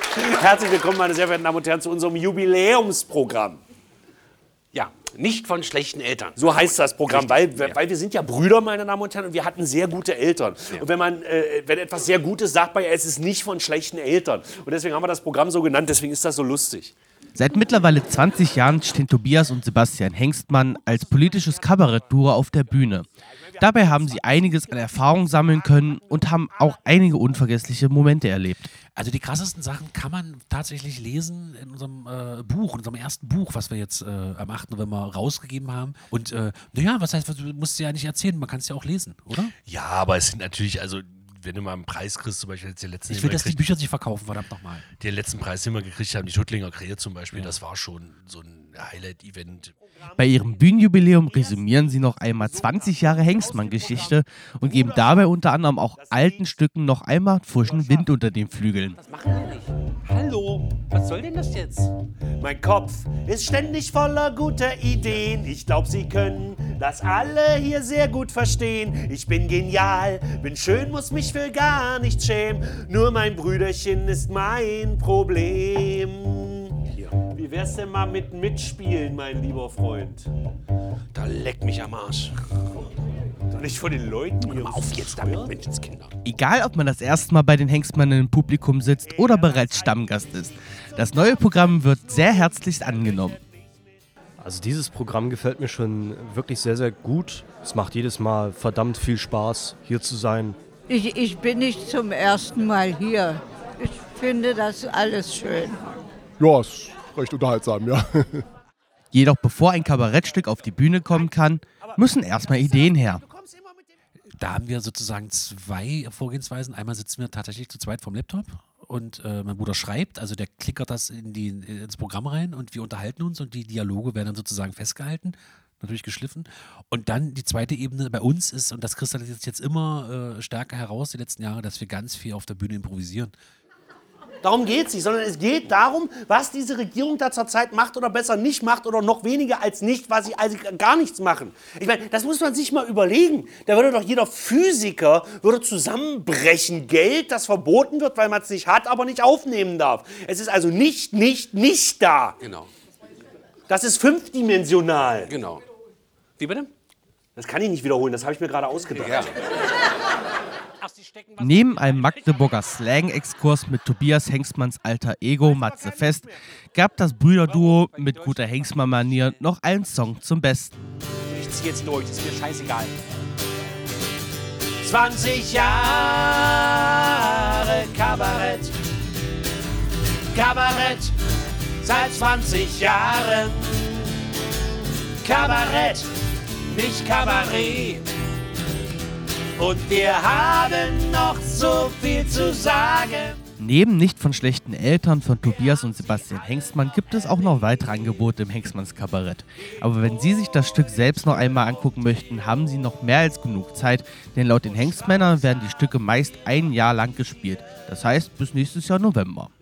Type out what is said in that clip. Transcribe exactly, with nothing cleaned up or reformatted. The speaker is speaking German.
Herzlich willkommen, meine sehr verehrten Damen und Herren, zu unserem Jubiläumsprogramm. Ja, nicht von schlechten Eltern. So heißt das Programm, weil, weil wir sind ja Brüder, meine Damen und Herren, und wir hatten sehr gute Eltern. Ja. Und wenn man, äh, wenn etwas sehr Gutes sagt, bei es ist nicht von schlechten Eltern. Und deswegen haben wir das Programm so genannt, deswegen ist das so lustig. Seit mittlerweile zwanzig Jahren stehen Tobias und Sebastian Hengstmann als politisches Kabarett-Duo auf der Bühne. Dabei haben sie einiges an Erfahrung sammeln können und haben auch einige unvergessliche Momente erlebt. Also die krassesten Sachen kann man tatsächlich lesen in unserem äh, Buch, in unserem ersten Buch, was wir jetzt äh, am achten November rausgegeben haben. Und äh, naja, was heißt, du musst es ja nicht erzählen, man kann es ja auch lesen, oder? Ja, aber es sind natürlich, also wenn du mal einen Preis kriegst, zum Beispiel jetzt den letzten... Ich will, dass die Bücher sich verkaufen, verdammt nochmal. Den letzten Preis, den wir gekriegt haben, die Schuttlinger Krähe zum Beispiel, ja. Das war schon so ein Highlight-Event. Bei ihrem Bühnenjubiläum resümieren sie noch einmal zwanzig Jahre Hengstmann-Geschichte und geben dabei unter anderem auch alten Stücken noch einmal frischen Wind unter den Flügeln. Was machen wir nicht? Hallo, was soll denn das jetzt? Mein Kopf ist ständig voller guter Ideen. Ich glaube, Sie können das alle hier sehr gut verstehen. Ich bin genial, bin schön, muss mich für gar nichts schämen. Nur mein Brüderchen ist mein Problem. Wie wär's denn mal mit Mitspielen, mein lieber Freund? Da leck mich am Arsch. Doch nicht von den Leuten hier. Hör mal auf jetzt damit, Menschenskinder. Egal, ob man das erste Mal bei den Hengstmannen im Publikum sitzt oder bereits Stammgast ist. Das neue Programm wird sehr herzlichst angenommen. Also dieses Programm gefällt mir schon wirklich sehr, sehr gut. Es macht jedes Mal verdammt viel Spaß, hier zu sein. Ich, ich bin nicht zum ersten Mal hier. Ich finde das alles schön. Ja, ist recht unterhaltsam, ja. Jedoch bevor ein Kabarettstück auf die Bühne kommen kann, müssen erstmal Ideen her. Da haben wir sozusagen zwei Vorgehensweisen. Einmal sitzen wir tatsächlich zu zweit vom Laptop und äh, mein Bruder schreibt, also der klickert das in die, ins Programm rein und wir unterhalten uns und die Dialoge werden dann sozusagen festgehalten, natürlich geschliffen. Und dann die zweite Ebene bei uns ist, und das kristallisiert sich jetzt immer äh, stärker heraus die letzten Jahre, dass wir ganz viel auf der Bühne improvisieren. Darum geht es nicht, sondern es geht darum, was diese Regierung da zurzeit macht oder besser nicht macht oder noch weniger als nicht, was sie also gar nichts machen. Ich meine, das muss man sich mal überlegen. Da würde doch jeder Physiker würde zusammenbrechen. Geld, das verboten wird, weil man es nicht hat, aber nicht aufnehmen darf. Es ist also nicht, nicht, nicht da. Genau. Das ist fünfdimensional. Genau. Wie bitte? Das kann ich nicht wiederholen, das habe ich mir gerade ausgedacht. Ja. Neben einem Magdeburger Slang-Exkurs mit Tobias Hengstmanns alter Ego Matze Fest gab das Brüderduo mit guter Hengstmann-Manier noch einen Song zum Besten. Ich zieh jetzt durch, das ist mir scheißegal. zwanzig Jahre Kabarett. Kabarett seit zwanzig Jahren. Kabarett, nicht Kabarett. Und wir haben noch so viel zu sagen. Neben Nicht von schlechten Eltern von Tobias und Sebastian Hengstmann gibt es auch noch weitere Angebote im Hengstmanns Kabarett. Aber wenn Sie sich das Stück selbst noch einmal angucken möchten, haben Sie noch mehr als genug Zeit, denn laut den Hengstmännern werden die Stücke meist ein Jahr lang gespielt. Das heißt bis nächstes Jahr November.